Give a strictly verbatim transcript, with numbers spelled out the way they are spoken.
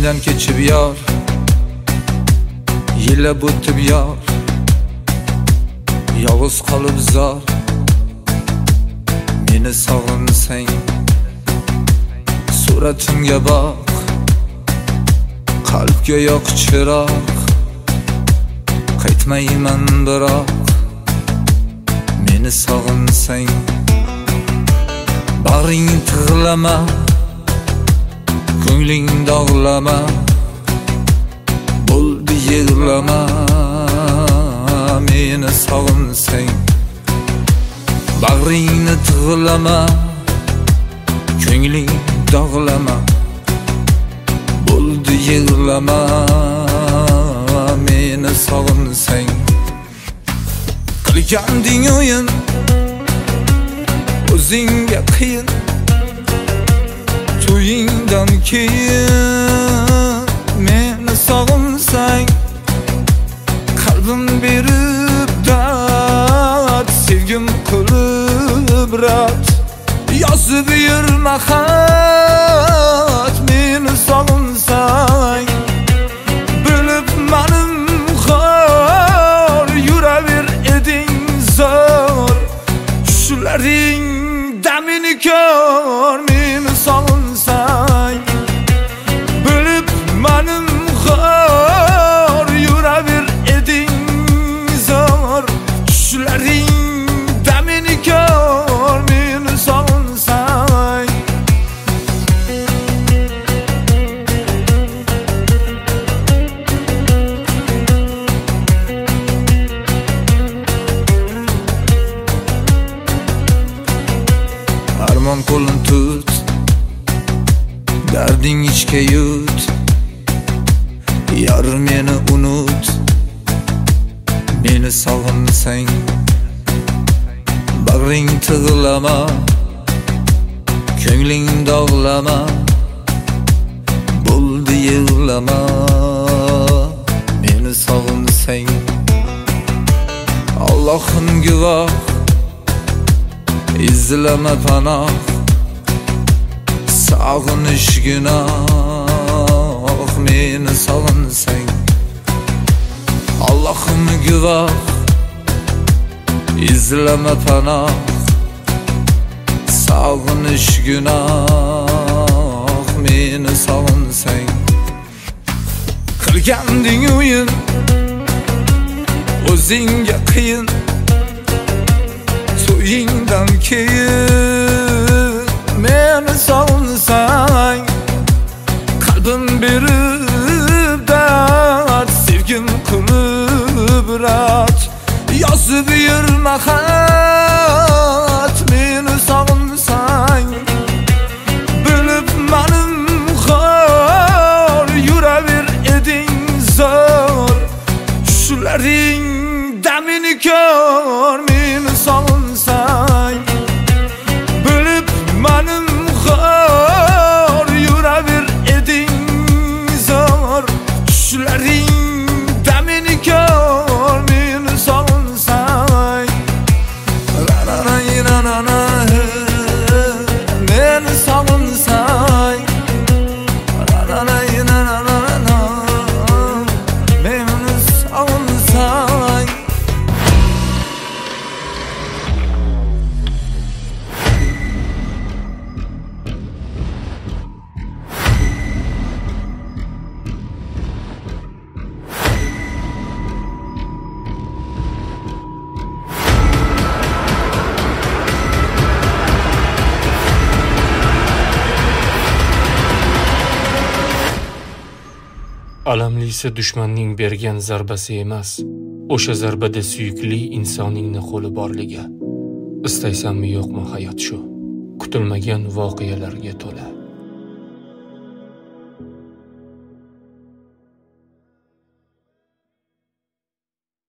Ko'zingdan kechib yor, yillab o'tib yor, yolg'iz qolib zor. Meni sog'insang, suratimga boq, qalbga yoq chiroq. Qaytmayman biroq, meni sog'insang, bag'ring tig'lama, ko'ngling dog'lama, bo'ldi yig'lama. Meni sog'insang, bag'ringni tig'lama, ko'ngling dog'lama, bo'ldi yig'lama. Meni sog'insang, qilganding o'yin o'zingga qiyin, to'yingdan keyin. Meni sog'insang, qalbim berib dard, sevgim qilib rat, yozib yurma xat. Meni sog'insang, bilib manim xor, yuraver eding zor, shularning damini ko'r. Meni sog'insang, bilib manim xor, yuraver eding zor, shularning damini ko'r. Meni sog'insang, armon qo'lin tut, darding ichga yut, yor meni unut. Meni sog'insang, bag'ring tig'lama, ko'ngling dog'lama, bo'ldi yig'lama. Meni sog'insang, Allohim guvoh, izlama panoh, sog'inish gunoh. Meni sog'insang, Allohim guvoh, izlama panoh, sog'inish gunoh. Meni sog'insang, qilganding o'yin o'zingga qiyin, to'yingdan keyin. Meni sog'insang, qalbim berib dard, sevgim qilib rat, yozib yurma xat. Meni sog'insang, bilib manim xor, yuraver eding zor, shularning damini ko'r. Meni sog'insang, bilib manim xor, yuraver eding zor, shularning damini ko'r. Meni sog'insang, la la la la la la. Meni sog'insang, la la la la la la. Meni sog'insang. Alamlisi dushmanning bergan zarbasi emas, o'sha zarbada suyukli insoningni qo'li borligi. Istaysanmi yo'qmi hayot shu, kutilmagan voqealarga to'la.